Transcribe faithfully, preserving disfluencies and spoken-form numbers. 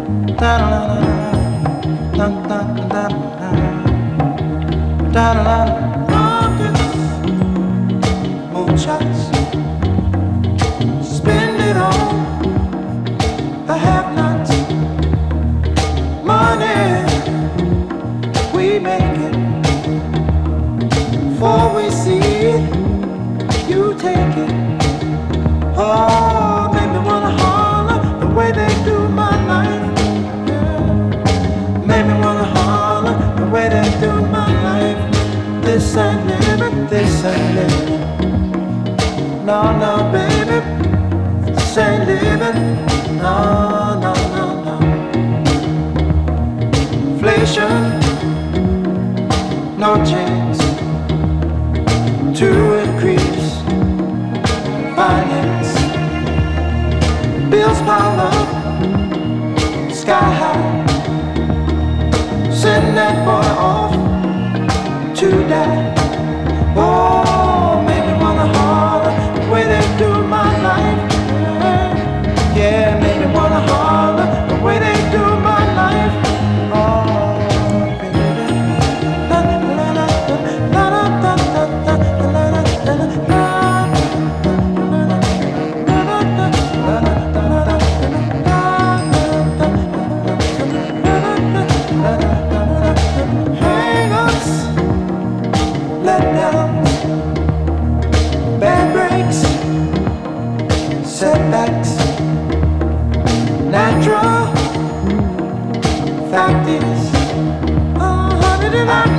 Da da da da da da da da da. Moonshots, spend it on the have-nots. Money, we make it. Before we see it, you take it. Oh, make me wanna holler the way they do my life. Yeah. Make me wanna holler the way they do my life. This ain't living, this ain't living. No, no, baby, this ain't living. No, no, no, no. Inflation, no chance to increase finance. Bills pile up, sky high. Send that boy off to die. Oh, make me wanna holler the way they do my life. Yeah, make me wanna holler the way they do my life. Oh, baby. La la la la la la la la la la la la. Hang-ups, letdowns, bad breaks, setbacks, natural fact is, oh, honey, did I